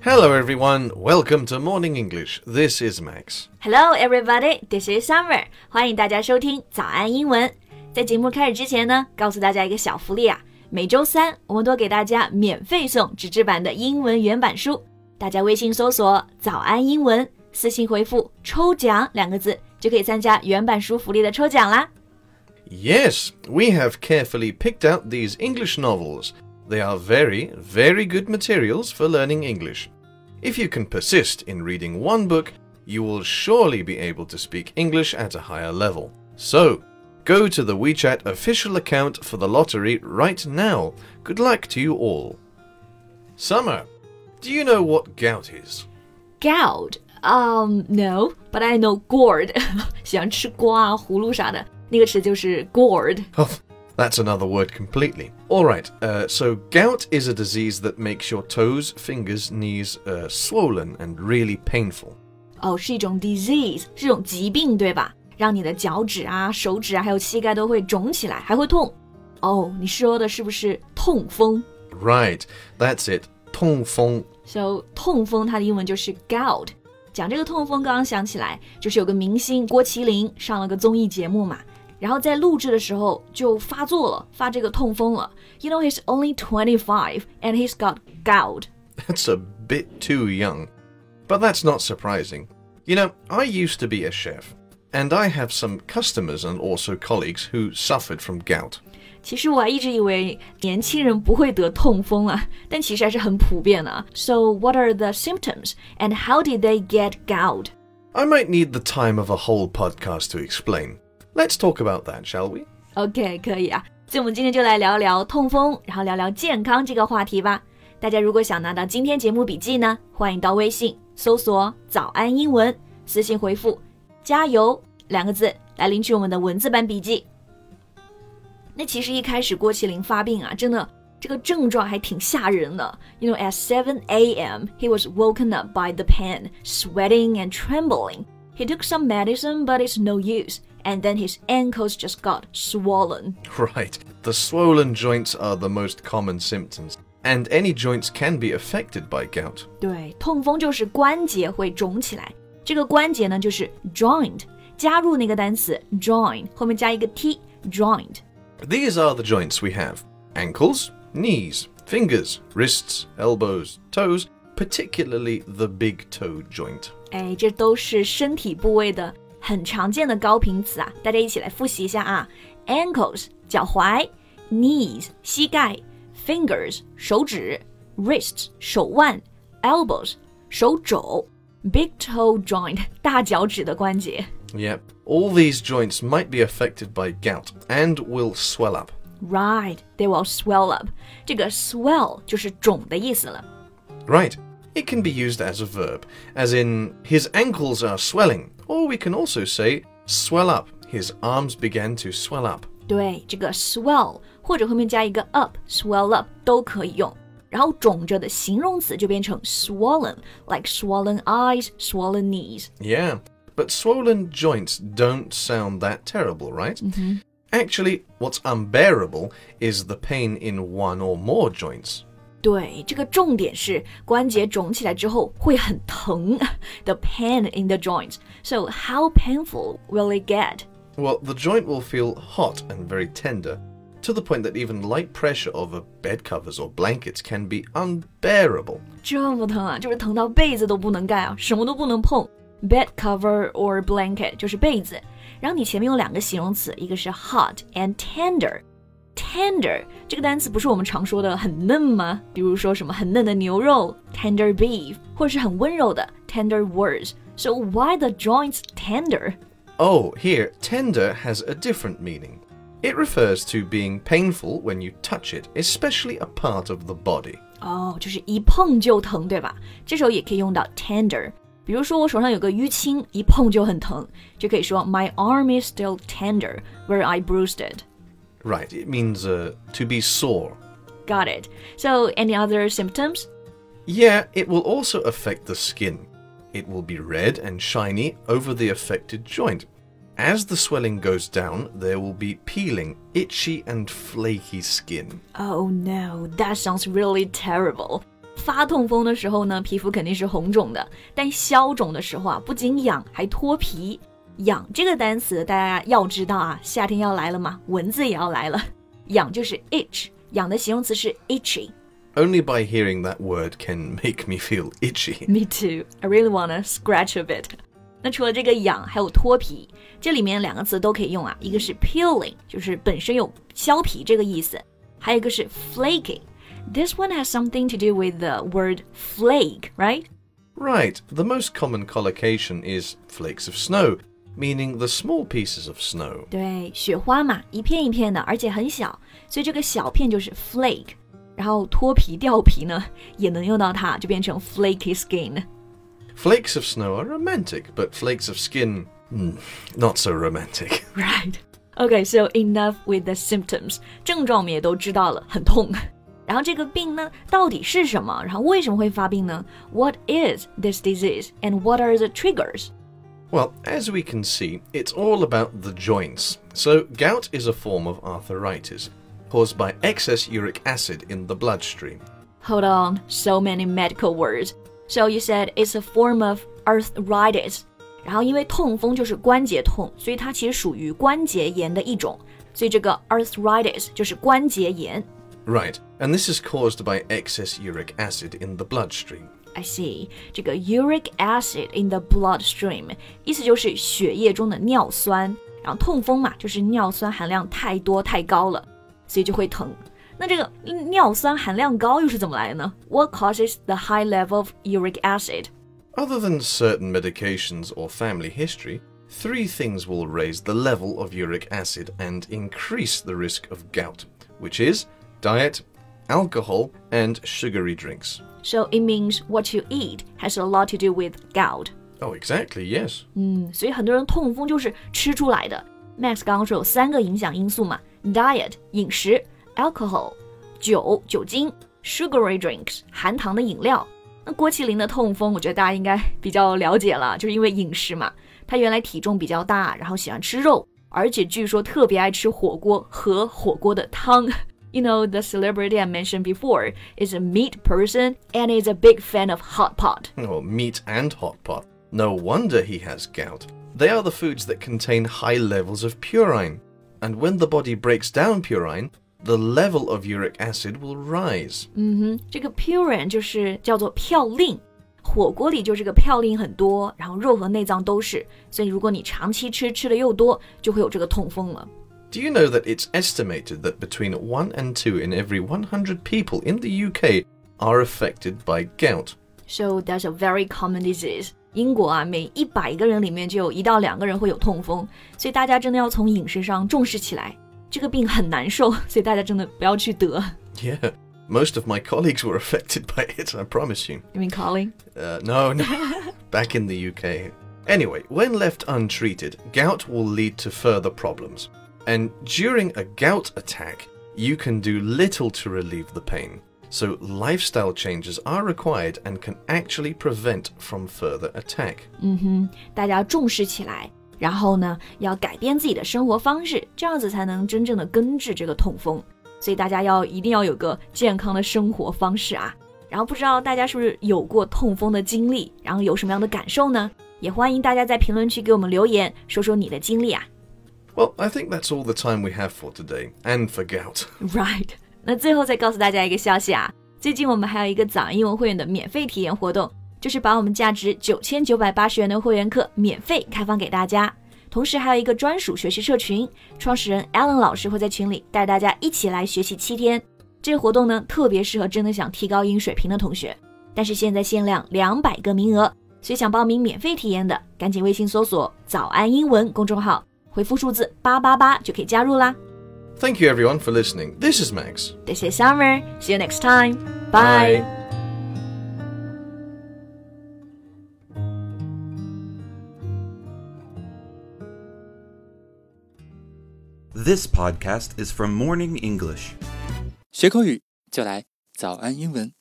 Hello everyone, welcome to Morning English. This is Max. Hello everybody, this is Summer. 欢迎大家收听早安英文。在节目开始之前呢，告诉大家一个小福利啊，每周三我们都给大家免费送纸质版的英文原版书。大家微信搜索早安英文，私信回复抽奖2个字，就可以参加原版书福利的抽奖啦。 Yes, we have carefully picked out these English novels. They are very, very good materials for learning English. If you can persist in reading one book, you will surely be able to speak English at a higher level. So, go to the WeChat official account for the lottery right now. Good luck to you all. Summer, do you know what gout is? Gout? No, but I know gourd. 喜欢吃瓜啊、葫芦啥的，那个词就是 gourd. Oh, that's another word completely. Alright, so gout is a disease that makes your toes, fingers, knees swollen and really painful. 是一种 disease, 是一种疾病对吧？让你的脚趾啊、手指啊还有膝盖都会肿起来，还会痛。你说的是不是痛风？ Right, that's it. 痛风。 So, 痛风它的英文就是 gout. 讲这个痛风刚刚想起来，就是有个明星郭麒麟上了个综艺节目嘛，然后在录制的时候就发作了，发这个痛风了。You know, he's only 25 and he's got gout. That's a bit too young. But that's not surprising. You know, I used to be a chef, and I have some customers and also colleagues who suffered from gout. 其实我还一直以为年轻人不会得痛风啊，但其实还是很普遍的。So, what are the symptoms and how did they get gout? I might need the time of a whole podcast to explain. Let's talk about that, shall we? OK, 可以啊。所以我们今天就来聊聊痛风，然后聊聊健康这个话题吧。大家如果想拿到今天节目笔记呢，欢迎到微信搜索早安英文，私信回复加油2个字来领取我们的文字版笔记。那其实一开始郭麒麟发病啊，真的这个症状还挺吓人的。You know, at 7 a.m. he was woken up by the pain, sweating and trembling. He took some medicine, but it's no use. And then his ankles just got swollen. Right. The swollen joints are the most common symptoms, and any joints can be affected by gout. 对，痛风就是关节会肿起来。这个关节呢就是 joint， 加入那个单词 join， 后面加一个 t, joint。These are the joints we have: ankles, knees, fingers, wrists, elbows, toes, particularly the big toe joint. 这都是身体部位的很常见的高频词啊，大家一起来复习一下啊。Ankles 脚踝， knees 膝盖， fingers 手指， wrists 手腕， elbows 手肘， big toe joint 大脚趾的关节。 Yep, all these joints might be affected by gout and will swell up. Right, they will swell up. 这个 swell 就是肿的意思了。 Right, it can be used as a verb, as in, his ankles are swelling, or we can also say, swell up, his arms began to swell up. 对，这个 swell 或者后面加一个 up, swell up 都可以用。然后肿着的形容词就变成 swollen, like swollen eyes, swollen knees. Yeah.But swollen joints don't sound that terrible, right? Mm-hmm. Actually, what's unbearable is the pain in one or more joints. 对，这个重点是关节肿起来之后会很疼 the pain in the joints. So how painful will it get? Well, the joint will feel hot and very tender, to the point that even light pressure over bed covers or blankets can be unbearable. 这么疼啊，就是疼到被子都不能盖啊，什么都不能碰。Bed cover or blanket 就是被子，然后你前面有2个形容词，一个是 hot and tender. Tender 这个单词不是我们常说的很嫩吗？比如说什么很嫩的牛肉 tender beef， 或者是很温柔的 tender words. So why the joints tender? Oh, here, tender has a different meaning. It refers to being painful when you touch it, especially a part of the body. 就是一碰就疼，对吧？这时候也可以用到 tender。比如说我手上有个淤青，一碰就很疼，就可以说 My arm is still tender where I bruised it. Right, it means to be sore. Got it. So, any other symptoms? Yeah, it will also affect the skin. It will be red and shiny over the affected joint. As the swelling goes down, there will be peeling, itchy and flaky skin. Oh no, that sounds really terrible. 发痛风的时候呢，皮肤肯定是红肿的，但消肿的时候啊，不仅痒还脱皮。痒这个单词大家要知道啊，夏天要来了嘛，蚊子也要来了。痒就是 itch， 痒的形容词是 itchy。Only by hearing that word can make me feel itchy. Me too. I really wanna scratch a bit. 那除了这个痒，还有脱皮，这里面两个词都可以用啊，一个是 peeling， 就是本身有削皮这个意思，还有一个是 flaking。This one has something to do with the word flake, right? Right. The most common collocation is flakes of snow, meaning the small pieces of snow. 对，雪花嘛，一片一片的，而且很小，所以这个小片就是 flake。然后脱皮掉皮呢，也能用到它，就变成 flaky skin。 Flakes of snow are romantic, but flakes of skin, not so romantic. Right. Okay, so enough with the symptoms. 症状我们也都知道了，很痛。然后这个病呢，到底是什么？然后为什么会发病呢？ What is this disease and what are the triggers? Well, as we can see, it's all about the joints. So gout is a form of arthritis caused by excess uric acid in the bloodstream. Hold on, so many medical words. So you said it's a form of arthritis. 然后因为痛风就是关节痛，所以它其实属于关节炎的一种，所以这个 arthritis 就是关节炎。 Right, and this is caused by excess uric acid in the bloodstream. I see. 这个 uric acid in the bloodstream 意思就是血液中的尿酸，然后痛风嘛，就是尿酸含量太多太高了，所以就会疼。那这个尿酸含量高又是怎么来的呢？ What causes the high level of uric acid? Other than certain medications or family history, 3 things will raise the level of uric acid and increase the risk of gout, which is diet, alcohol, and sugary drinks. So it means what you eat has a lot to do with gout. Oh, exactly, yes. 所以很多人痛风就是吃出来的。Max 刚刚说有3个影响因素嘛 ，diet 饮食 ，alcohol 酒精 ，sugary drinks 含糖的饮料。那郭麒麟的痛风，我觉得大家应该比较了解了，就是因为饮食嘛。他原来体重比较大，然后喜欢吃肉，而且据说特别爱吃火锅和火锅的汤。You know, the celebrity I mentioned before is a meat person and is a big fan of hot pot. Oh, meat and hot pot. No wonder he has gout. They are the foods that contain high levels of purine. And when the body breaks down purine, the level of uric acid will rise. 这个 purine 就是叫做嘌呤，火锅里就这个嘌呤很多，然后肉和内脏都是，所以如果你长期吃的又多，就会有这个痛风了。 Do you know that it's estimated that between 1 and 2 in every 100 people in the UK are affected by gout? So that's a very common disease. 英国啊，每100个人里面就有1到2个人会有痛风，所以大家真的要从饮食上重视起来。这个病很难受，所以大家真的不要去得。 Yeah, most of my colleagues were affected by it, I promise you. You mean Colin? No, back in the UK. Anyway, when left untreated, gout will lead to further problems. And during a gout attack, you can do little to relieve the pain. So lifestyle changes are required and can actually prevent from further attack. 大家重视起来，然后呢，要改变自己的生活方式，这样子才能真正的根治这个痛风。所以大家一定要有个健康的生活方式啊。然后不知道大家是不是有过痛风的经历，然后有什么样的感受呢？也欢迎大家在评论区给我们留言，说说你的经历啊。 Well, I think that's all the time we have for today, and for gout. Right. 那最后再告诉大家一个消息啊，最近我们还有一个早安英文会员的免费体验活动，就是把我们价值9980元的会员课免费开放给大家，同时还有一个专属学习社群，创始人 Alan 老师会在群里带大家一起来学习7天。这个活动呢，特别适合真的想提高英语水平的同学，但是现在限量200个名额，所以想报名免费体验的，赶紧微信搜索早安英文公众号，回复数字888就可以加入啦。 Thank you everyone for listening. This is Max. This is Summer. See you next time. Bye. This podcast is from Morning English. 学口语就来早安英文。